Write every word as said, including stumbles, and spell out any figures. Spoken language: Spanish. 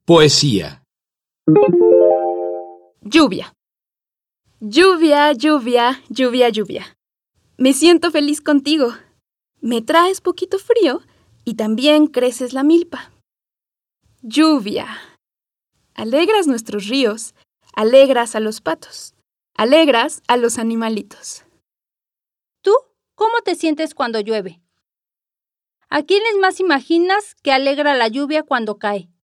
Poesía. Lluvia. Lluvia, lluvia, lluvia, lluvia. Me siento feliz contigo. Me traes poquito frío y también creces la milpa. Lluvia. Alegras nuestros ríos, alegras a los patos, alegras a los animalitos. ¿Tú cómo te sientes cuando llueve? ¿A quiénes más imaginas que alegra la lluvia cuando cae?